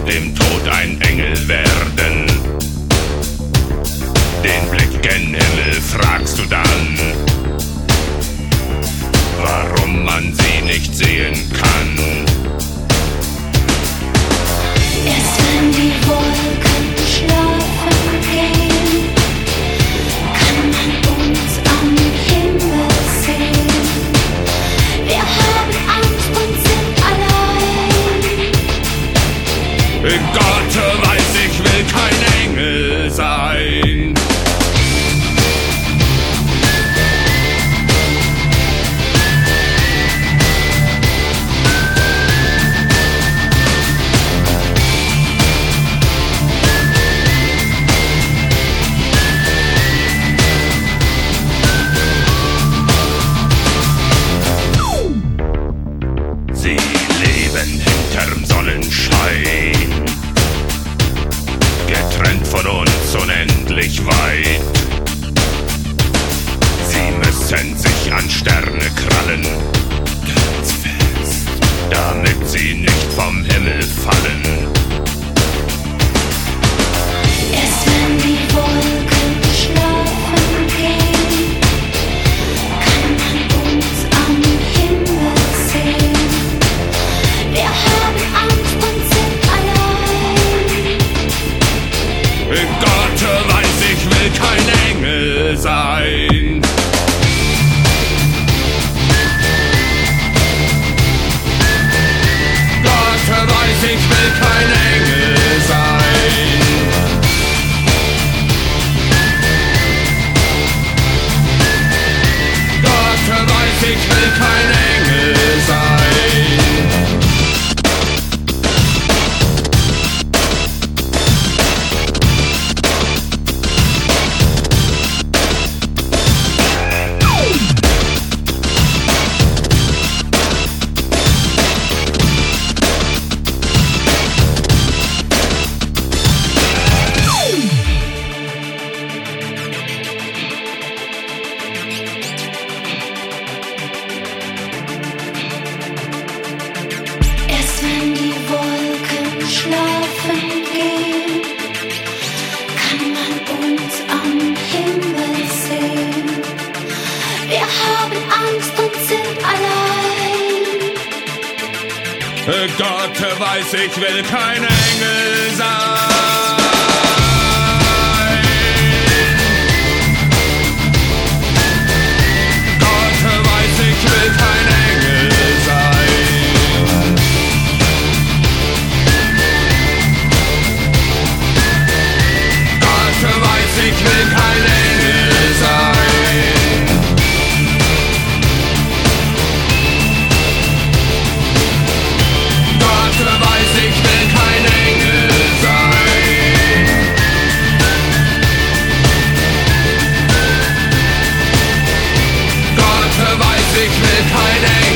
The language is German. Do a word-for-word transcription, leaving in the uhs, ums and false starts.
dem Tod ein Engel werden. Den Blick gen Himmel fragst du dann, warum man sie nicht sehen kann. Erst wenn die Wolken schlafen gehen, kann man uns am Himmel sehen. Wir haben Angst und sind allein. Gott weiß, ich will kein Engel sein. Sie leben hinterm Sonnenschein, getrennt von uns unendlich weit. Sie müssen sich an Sterne krallen, ganz fest, damit sie nicht vom Himmel fallen. Erst wenn die Wolken schlafen gehen, kann man uns am Himmel sehen. Wir haben Angst und sind allein. Gott weiß, ich will kein Engel sein. Gott weiß, ich will kein Engel sein. Gott weiß, ich will kein Engel sein. Erst wenn die Wolken schlafen gehen, kann man uns am Himmel sehen. Wir haben Angst und sind allein. Gott weiß, ich will kein Engel sein. Gott weiß, ich will kein Engel sein. Gott weiß, ich will kein Engel sein. Gott weiß, ich will kein Engel sein. Gott weiß, ich will kein Engel sein.